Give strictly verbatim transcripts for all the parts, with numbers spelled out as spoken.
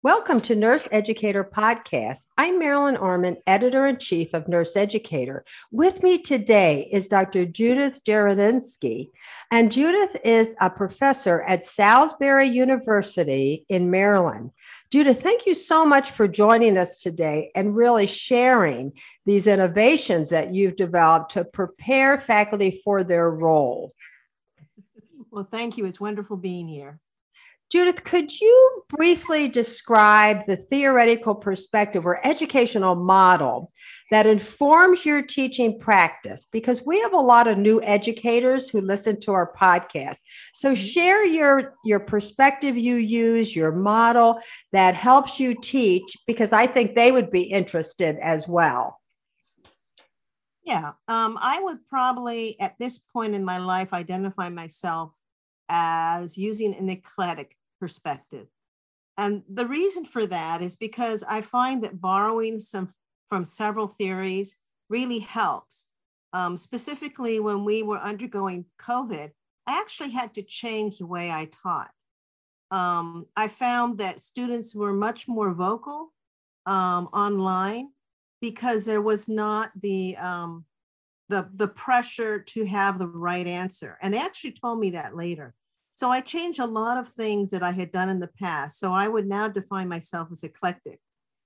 Welcome to Nurse Educator Podcast. I'm Marilyn Arman, Editor-in-Chief of Nurse Educator. With me today is Doctor Judith Jarudinsky, and Judith is a professor at Salisbury University in Maryland. Judith, thank you so much for joining us today and really sharing these innovations that you've developed to prepare faculty for their role. Well, thank you. It's wonderful being here. Judith, could you briefly describe the theoretical perspective or educational model that informs your teaching practice? Because we have a lot of new educators who listen to our podcast. So share your, your perspective you use, your model that helps you teach, because I think they would be interested as well. Yeah, um, I would probably, at this point in my life, identify myself as using an eclectic perspective. And the reason for that is because I find that borrowing some from several theories really helps. Um, specifically, when we were undergoing COVID, I actually had to change the way I taught. Um, I found that students were much more vocal um, online because there was not the um, the, the pressure to have the right answer. And they actually told me that later. So I changed a lot of things that I had done in the past. So I would now define myself as eclectic.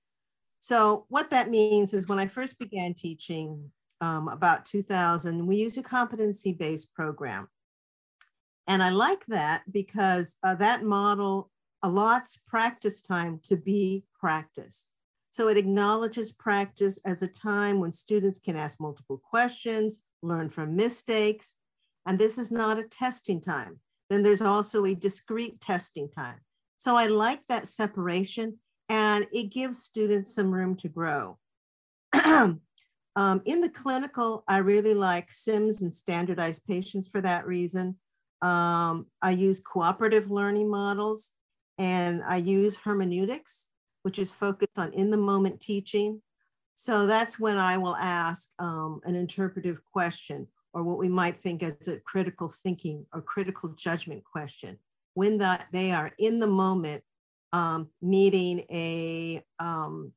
So what that means is when I first began teaching um, about two thousand, we used a competency-based program. And I like that because uh, that model allots practice time to be practice. So it acknowledges practice as a time when students can ask multiple questions, learn from mistakes, and this is not a testing time. Then there's also a discrete testing time. So I like that separation, and it gives students some room to grow. um, in the clinical, I really like SIMS and standardized patients for that reason. Um, I use cooperative learning models, and I use hermeneutics, which is focused on in-the-moment teaching. So that's when I will ask um, an interpretive question, or what we might think as a critical thinking or critical judgment question, when that they are in the moment um, meeting a um,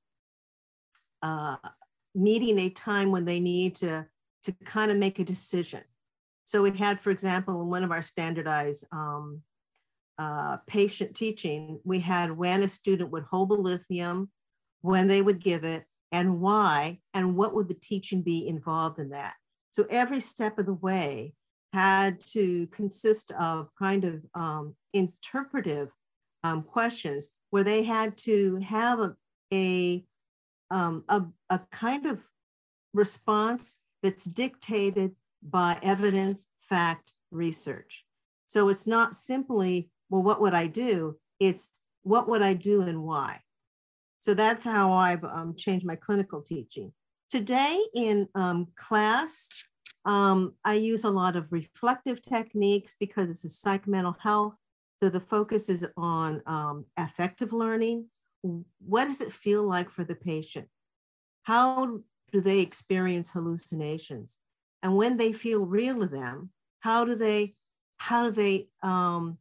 uh, meeting a time when they need to, to kind of make a decision. So we had, for example, in one of our standardized um, uh, patient teaching, we had when a student would hold the lithium, when they would give it, and why, and what would the teaching be involved in that. So every step of the way had to consist of kind of um, interpretive um, questions where they had to have a, a, um, a, a kind of response that's dictated by evidence, fact, research. So it's not simply, well, what would I do? It's what would I do and why? So that's how I've um, changed my clinical teaching. Today in um, class, um, I use a lot of reflective techniques because it's a psych mental health. So the focus is on um, affective learning. What does it feel like for the patient? How do they experience hallucinations? And when they feel real to them, how do they, how do they um,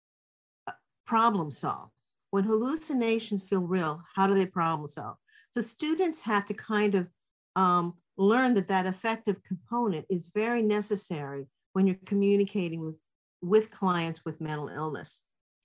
problem solve? When hallucinations feel real, how do they problem solve? So students have to kind of um, learn that that affective component is very necessary when you're communicating with, with clients with mental illness.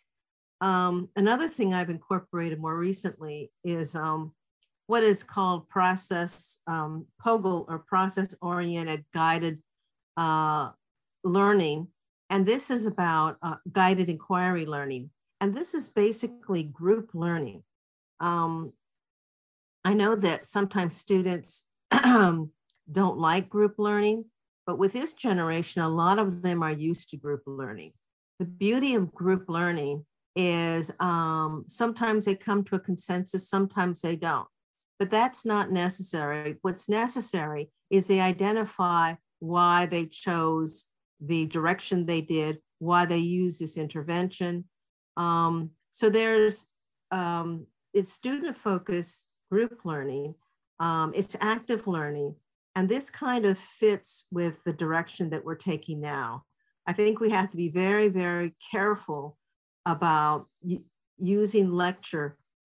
Um, another thing I've incorporated more recently is um, what is called process, um, POGIL, or process-oriented guided uh, learning. And this is about uh, guided inquiry learning. And this is basically group learning. Um, I know that sometimes students don't like group learning, but with this generation, a lot of them are used to group learning. The beauty of group learning is um, sometimes they come to a consensus, sometimes they don't, but that's not necessary. What's necessary is they identify why they chose the direction they did, why they use this intervention. Um, so there's, um, it's student-focused group learning, um, it's active learning, and this kind of fits with the direction that we're taking now. I think we have to be very, very careful about using lecture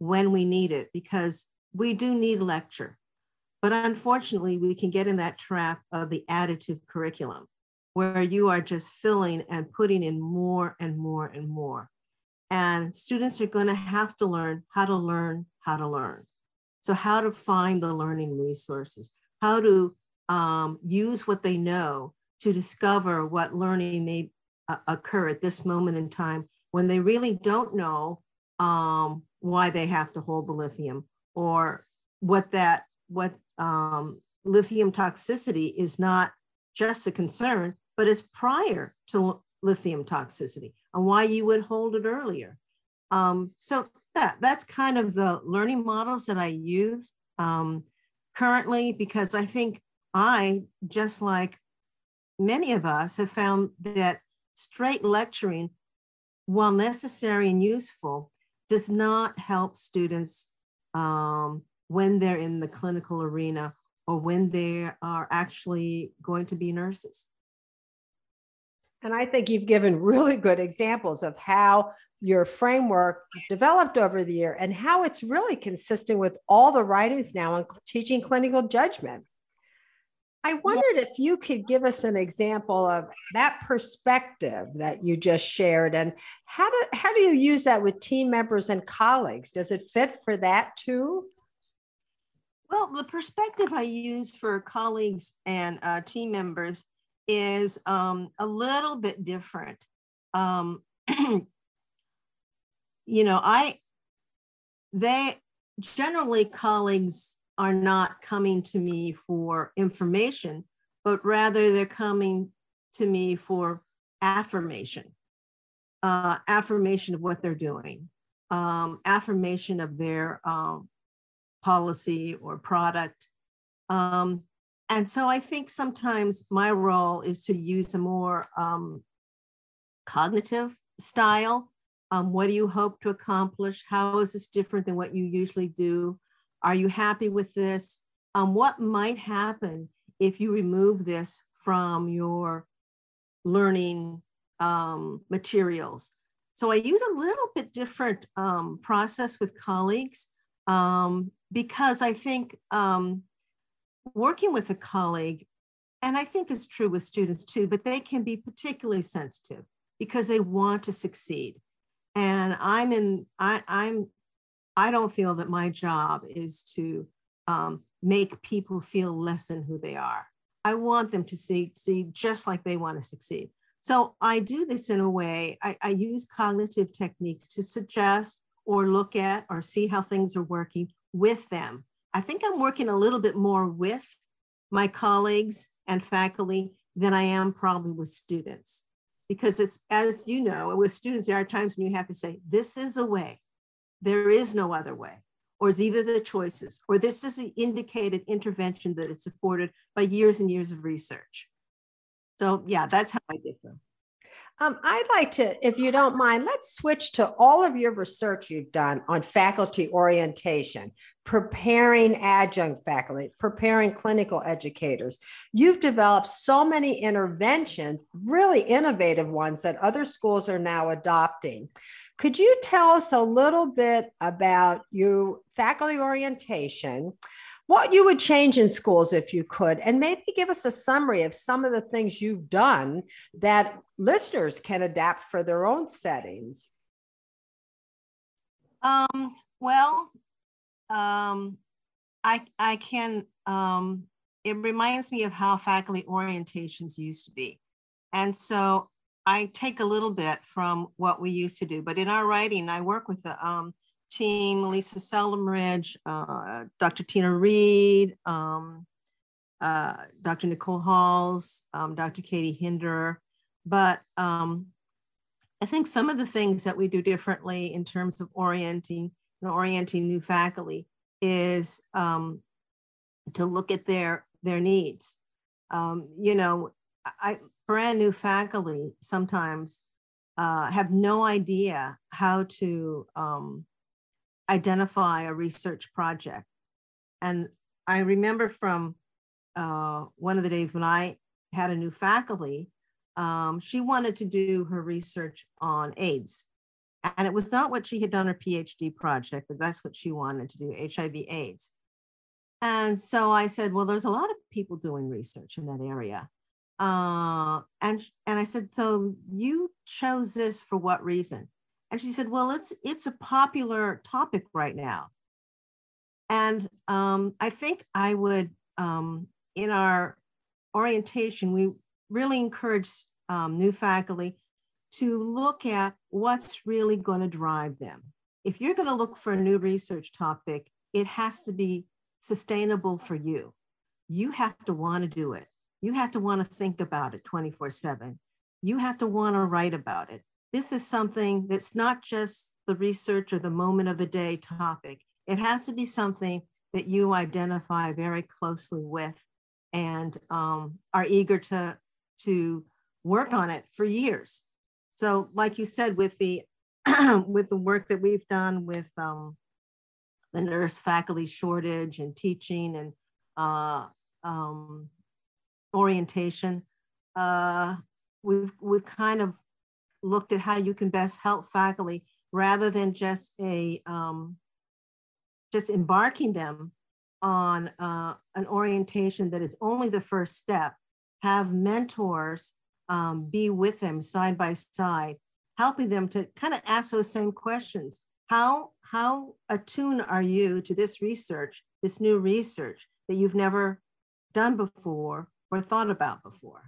when we need it, because we do need lecture. But unfortunately, we can get in that trap of the additive curriculum, where you are just filling and putting in more and more and more. And students are going to have to learn how to learn how to learn. So how to find the learning resources, how to um, use what they know to discover what learning may uh, occur at this moment in time when they really don't know um, why they have to hold the lithium, or what that, what um, lithium toxicity is not just a concern, but is prior to lithium toxicity, and why you would hold it earlier. Um, so that, that's kind of the learning models that I use um, currently, because I think I, just like many of us, have found that straight lecturing, while necessary and useful, does not help students um, when they're in the clinical arena or when they are actually going to be nurses. And I think you've given really good examples of how your framework developed over the year and how it's really consistent with all the writings now on teaching clinical judgment. I wondered if you could give us an example of that perspective that you just shared, and how do, how do you use that with team members and colleagues? Does it fit for that too? Well, the perspective I use for colleagues and uh, team members is um, a little bit different. Um, you know, I, they generally, colleagues are not coming to me for information, but rather they're coming to me for affirmation, uh, affirmation of what they're doing, um, affirmation of their um, policy or product. Um, and so I think sometimes my role is to use a more um, cognitive style. Um, what do you hope to accomplish? How is this different than what you usually do? Are you happy with this? Um, what might happen if you remove this from your learning um, materials? So I use a little bit different um, process with colleagues um, because I think um, working with a colleague, and I think it's true with students too, but they can be particularly sensitive because they want to succeed. And I'm in, I, I'm, I don't feel that my job is to um, make people feel less than who they are. I want them to succeed just like they want to succeed. So I do this in a way, I, I use cognitive techniques to suggest or look at or see how things are working with them. I think I'm working a little bit more with my colleagues and faculty than I am probably with students. Because it's, as you know, with students, there are times when you have to say, this is a way, there is no other way, or it's either the choices, or this is the indicated intervention that is supported by years and years of research. So yeah, that's how I differ. Um, I'd like to, if you don't mind, let's switch to all of your research you've done on faculty orientation, preparing adjunct faculty, preparing clinical educators. You've developed so many interventions, really innovative ones that other schools are now adopting. Could you tell us a little bit about your faculty orientation, what you would change in schools if you could, and maybe give us a summary of some of the things you've done that listeners can adapt for their own settings? Um, well, um, I, I can, um, it reminds me of how faculty orientations used to be. And so I take a little bit from what we used to do, but in our writing, I work with the um, team, Lisa Seldom-Ridge, uh, Doctor Tina Reed, um, uh, Doctor Nicole Halls, um, Doctor Katie Hinder. But um, I think some of the things that we do differently in terms of orienting, you know, orienting new faculty is um, to look at their, their needs. Um, you know, I, brand new faculty sometimes uh, have no idea how to um, identify a research project. And I remember from uh, one of the days when I had a new faculty, um, she wanted to do her research on AIDS. And it was not what she had done her PhD project, but that's what she wanted to do, H I V AIDS. And so I said, well, there's a lot of people doing research in that area. Uh, and, and I said, so you chose this for what reason? And she said, well, it's, it's a popular topic right now. And um, I think I would, um, in our orientation, we really encourage um, new faculty to look at what's really going to drive them. If you're going to look for a new research topic, it has to be sustainable for you. You have to want to do it. You have to want to think about it twenty-four seven. You have to want to write about it. This is something that's not just the research or the moment of the day topic. It has to be something that you identify very closely with and um, are eager to, to work on it for years. So like you said, with the, with the work that we've done with um, the nurse faculty shortage and teaching and uh, um, orientation, uh, we've, we've kind of looked at how you can best help faculty rather than just a, um, just embarking them on uh, an orientation that is only the first step. Have mentors um, be with them side by side, helping them to kind of ask those same questions. How, how attuned are you to this research, this new research that you've never done before or thought about before?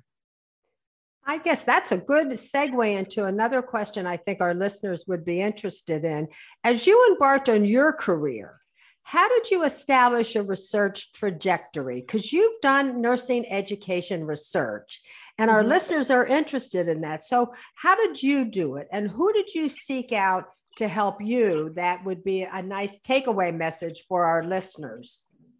I guess that's a good segue into another question I think our listeners would be interested in. As you embarked on your career, how did you establish a research trajectory? Because you've done nursing education research, and our mm-hmm. listeners are interested in that. So how did you do it? And who did you seek out to help you? That would be a nice takeaway message for our listeners.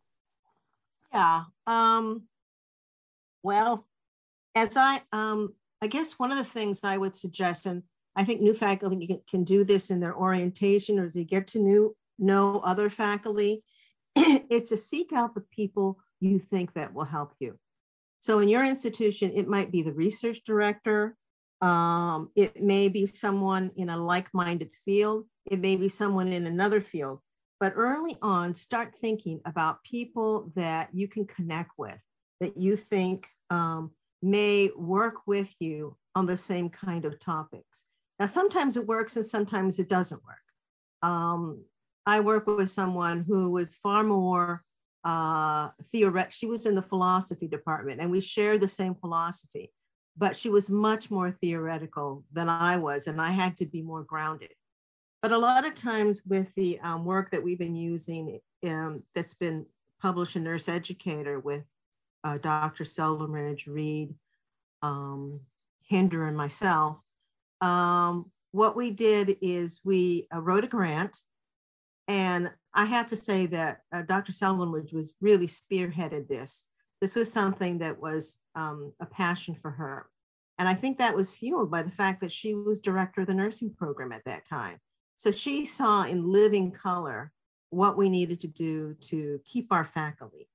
Yeah. Um, well, as I, um, I guess one of the things I would suggest, and I think new faculty can, can do this in their orientation or as they get to new, know other faculty, is to seek out the people you think that will help you. So in your institution, it might be the research director. Um, it may be someone in a like-minded field. It may be someone in another field. But early on, start thinking about people that you can connect with, that you think um, may work with you on the same kind of topics. Now, sometimes it works and sometimes it doesn't work. Um, I work with someone who was far more uh, theoretical. She was in the philosophy department and we shared the same philosophy, but she was much more theoretical than I was, and I had to be more grounded. But a lot of times with the um, work that we've been using um, that's been published in Nurse Educator with uh, Doctor Seldenridge, Reed, um, Hinder, and myself, um, what we did is we uh, wrote a grant. And I have to say that uh, Doctor Seldenridge was really spearheaded this. This was something that was um, a passion for her. And I think that was fueled by the fact that she was director of the nursing program at that time. So she saw in living color what we needed to do to keep our faculty.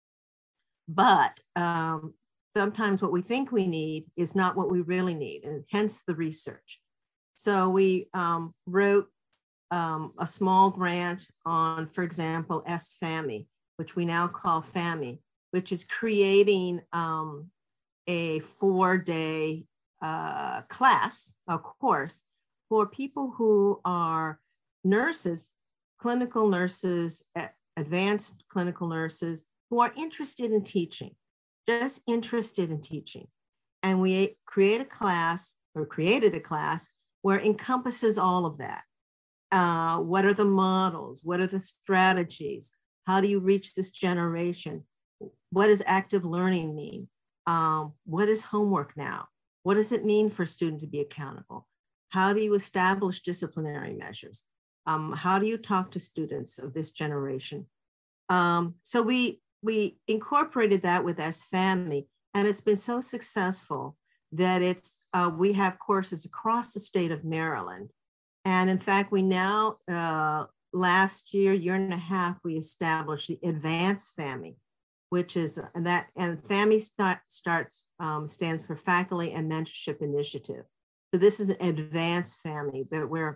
But um, sometimes what we think we need is not what we really need, and hence the research. So we um, wrote um, a small grant on, for example, S FAMI, which we now call FAMI, which is creating um, a four-day uh, class, a course, for people who are nurses, clinical nurses, advanced clinical nurses, who are interested in teaching, just interested in teaching. And we create a class, or created a class, where it encompasses all of that. Uh, what are the models? What are the strategies? How do you reach this generation? What does active learning mean? Um, what is homework now? What does it mean for a student to be accountable? How do you establish disciplinary measures? Um, how do you talk to students of this generation? Um, so we, we incorporated that with S FAMI, and it's been so successful that it's, uh, we have courses across the state of Maryland. And in fact, we now, uh, last year, year and a half, we established the Advanced FAMI, which is, and that, and FAMI start, starts, um, stands for Faculty and Mentorship Initiative. So this is an advanced FAMI, but we're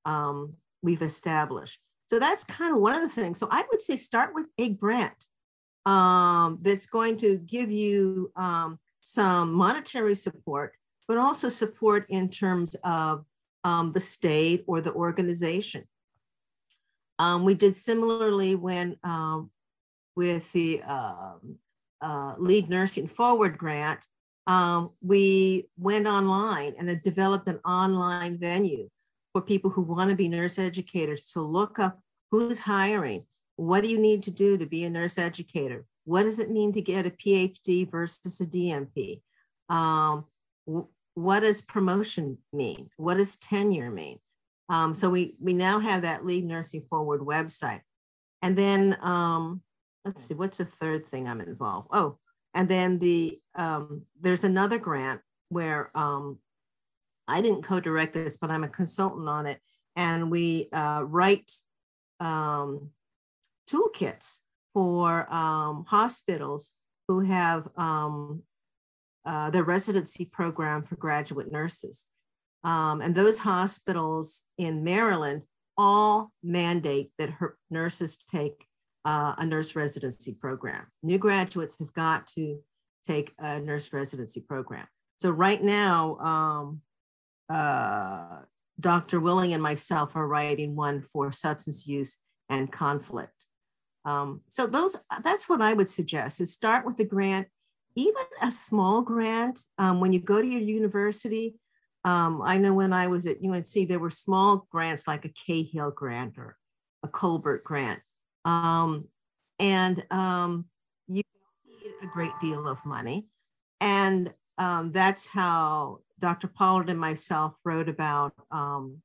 um, we've established. So that's kind of one of the things. So I would say start with a grant um, that's going to give you um, some monetary support, but also support in terms of um, the state or the organization. Um, we did similarly when um, with the uh, uh, Lead Nursing Forward grant, um, we went online and it developed an online venue for people who want to be nurse educators to look up who's hiring, what do you need to do to be a nurse educator, what does it mean to get a P H D versus a D M P, um, what does promotion mean, what does tenure mean? Um, so we, we now have that Lead Nursing Forward website. And then, um, let's see, what's the third thing I'm involved? Oh, and then the um, there's another grant where um, I didn't co-direct this, but I'm a consultant on it. And we uh, write um, toolkits for um, hospitals who have um, uh, their residency program for graduate nurses. Um, and those hospitals in Maryland all mandate that her nurses take uh, a nurse residency program. New graduates have got to take a nurse residency program. So right now, um, uh, Doctor Willing and myself are writing one for substance use and conflict. Um, so those, that's what I would suggest, is start with a grant, even a small grant. Um, when you go to your university, um, I know when I was at U N C, there were small grants like a Cahill grant or a Colbert grant. Um, and um, you need a great deal of money. And um, that's how Doctor Pollard and myself wrote about um,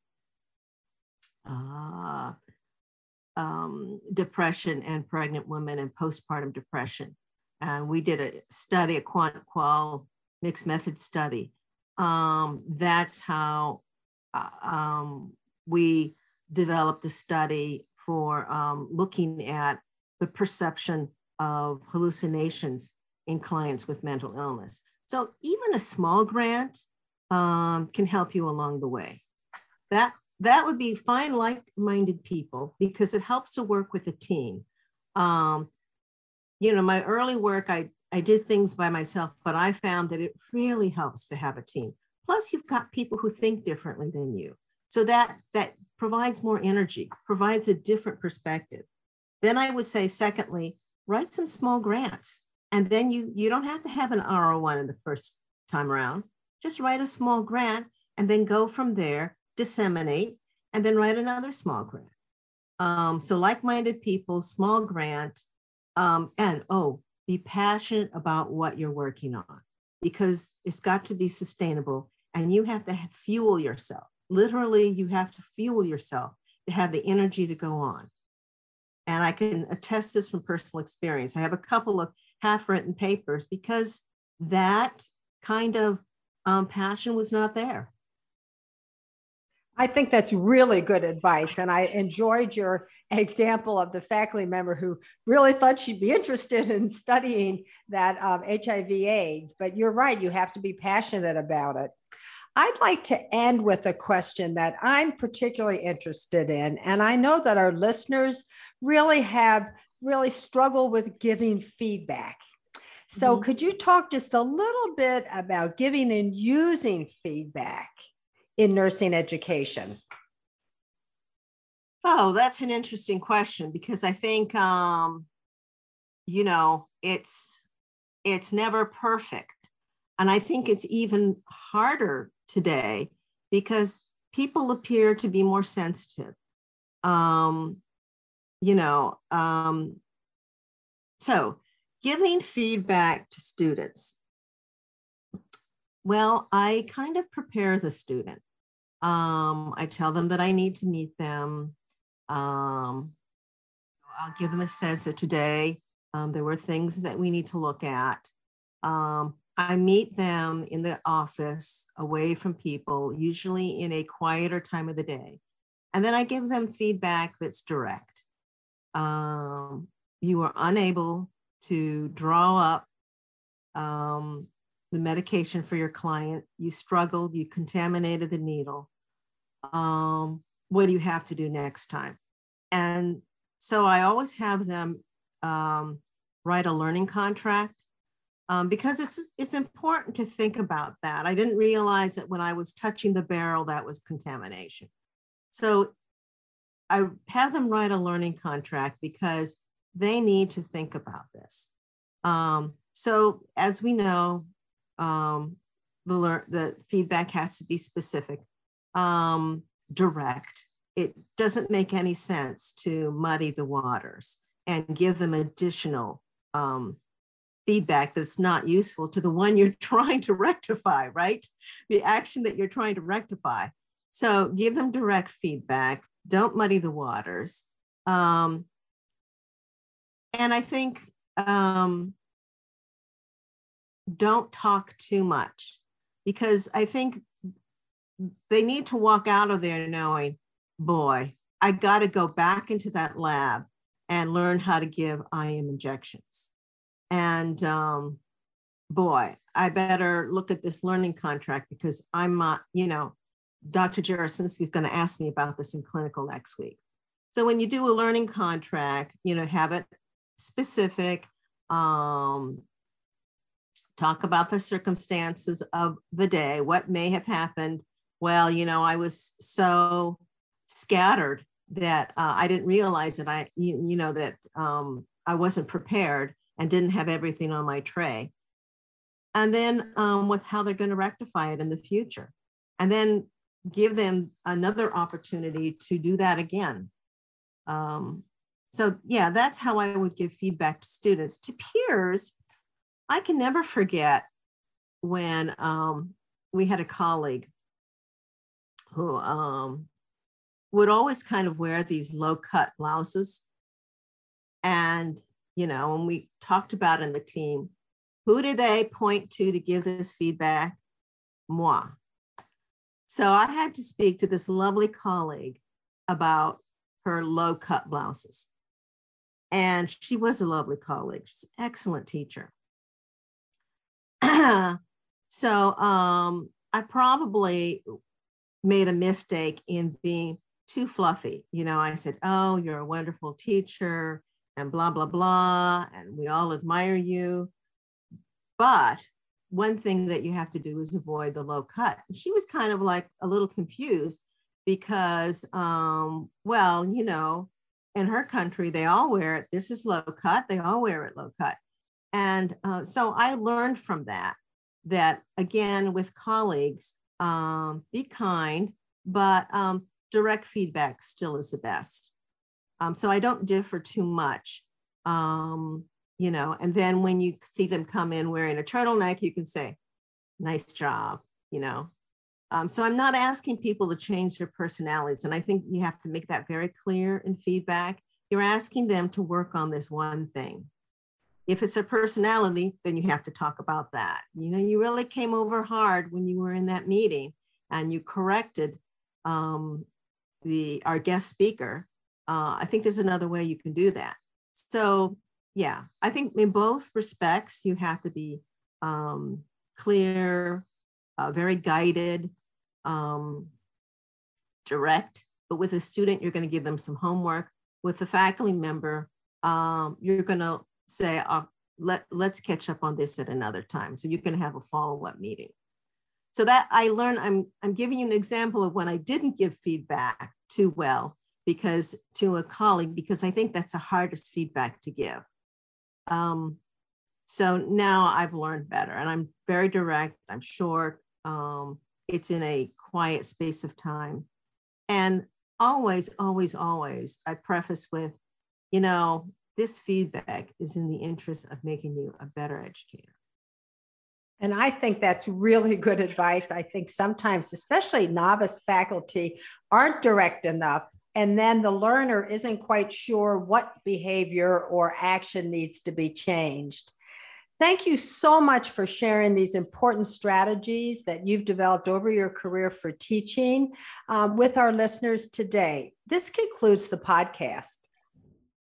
uh, um, depression and pregnant women and postpartum depression. And we did a study, a quant qual mixed method study. Um, that's how uh, um, we developed a study for um, looking at the perception of hallucinations in clients with mental illness. So even a small grant um, can help you along the way. That, that would be find like-minded people, because it helps to work with a team. Um, you know, my early work, I, I did things by myself, but I found that it really helps to have a team. Plus, you've got people who think differently than you. So that, that provides more energy, provides a different perspective. Then I would say, secondly, write some small grants. And then you, you don't have to have an R O one in the first time around. Just write a small grant and then go from there, disseminate, and then write another small grant. Um, so like-minded people, small grant, um, and oh, be passionate about what you're working on, because it's got to be sustainable and you have to fuel yourself. Literally, you have to fuel yourself to have the energy to go on. And I can attest this from personal experience. I have a couple of half-written papers because that kind of um, passion was not there. I think that's really good advice. And I enjoyed your example of the faculty member who really thought she'd be interested in studying that um, H I V AIDS. But you're right, you have to be passionate about it. I'd like to end with a question that I'm particularly interested in. And I know that our listeners really have really struggled with giving feedback. So mm-hmm. Could you talk just a little bit about giving and using feedback in nursing education? Oh, that's an interesting question, because I think, um, you know, it's, it's never perfect. And I think it's even harder today because people appear to be more sensitive. Um, you know, um, so giving feedback to students. Well, I kind of prepare the student. Um, I tell them that I need to meet them. Um, I'll give them a sense that today um, there were things that we need to look at. Um, I meet them in the office, away from people, usually in a quieter time of the day. And then I give them feedback that's direct. Um, you are unable to draw up um, the medication for your client. You struggled, you contaminated the needle. Um, what do you have to do next time? And so I always have them um, write a learning contract um, because it's, it's important to think about that. I didn't realize that when I was touching the barrel, that was contamination. So I have them write a learning contract because they need to think about this. Um, so as we know, um, the, lear- the feedback has to be specific, um, direct. It doesn't make any sense to muddy the waters and give them additional um, feedback that's not useful to the one you're trying to rectify, right? The action that you're trying to rectify. So give them direct feedback. Don't muddy the waters. Um, and I think um, don't talk too much, because I think they need to walk out of there knowing, boy, I got to go back into that lab and learn how to give I M injections. And um, boy, I better look at this learning contract because I'm not, you know, Doctor Jarosinski is going to ask me about this in clinical next week. So when you do a learning contract, you know, have it specific, um, talk about the circumstances of the day, what may have happened. Well, you know, I was so scattered that uh, I didn't realize that I, you, you know, that um, I wasn't prepared and didn't have everything on my tray. And then um, with how they're going to rectify it in the future. And then give them another opportunity to do that again. Um, so yeah, that's how I would give feedback to students. To peers, I can never forget when um, we had a colleague who um, would always kind of wear these low-cut blouses. And, you know, when we talked about in the team, who did they point to to give this feedback? Moi. So I had to speak to this lovely colleague about her low-cut blouses. And she was a lovely colleague. She's an excellent teacher. So um, I probably made a mistake in being too fluffy. You know, I said, oh, you're a wonderful teacher and blah, blah, blah, and we all admire you. But one thing that you have to do is avoid the low cut. And she was kind of like a little confused because, um, well, you know, in her country, they all wear it. This is low cut. They all wear it low cut. And uh, so I learned from that, that again, with colleagues, um, be kind, but um, direct feedback still is the best. Um, so I don't differ too much, um, you know, and then when you see them come in wearing a turtleneck, you can say, nice job, you know. Um, so I'm not asking people to change their personalities. And I think you have to make that very clear in feedback. You're asking them to work on this one thing. If it's a personality, then you have to talk about that. You know, you really came over hard when you were in that meeting and you corrected um, the our guest speaker. Uh, I think there's another way you can do that. So yeah, I think in both respects, you have to be um, clear, uh, very guided, um, direct. But with a student, you're going to give them some homework. With a faculty member, um, you're going to say, oh, let, let's catch up on this at another time. So you can have a follow-up meeting. So that I learned, I'm, I'm giving you an example of when I didn't give feedback too well because to a colleague, because I think that's the hardest feedback to give. Um, so now I've learned better and I'm very direct, I'm short, um, it's in a quiet space of time. And always, always, always, I preface with, you know, this feedback is in the interest of making you a better educator. And I think that's really good advice. I think sometimes, especially novice faculty, aren't direct enough. And then the learner isn't quite sure what behavior or action needs to be changed. Thank you so much for sharing these important strategies that you've developed over your career for teaching um, with our listeners today. This concludes the podcast.